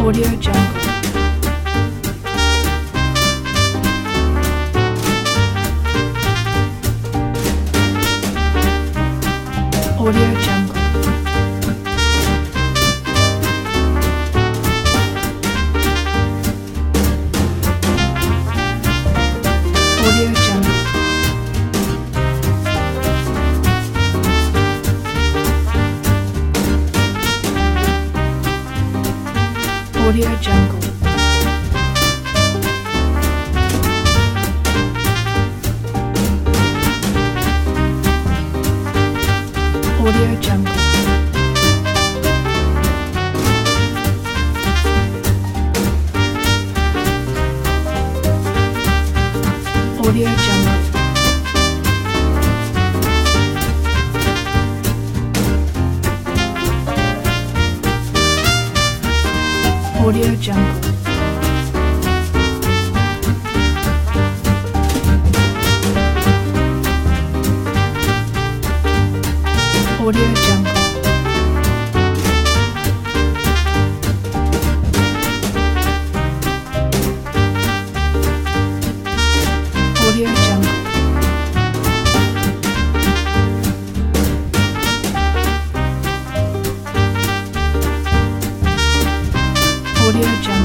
Audio Jungle. Audio Jungle. Audio Jungle. Audio Jungle. Audio Jungle. Audio Jungle. Audio Jungle. Audio Jungle. Audio Jungle. Audio Jungle.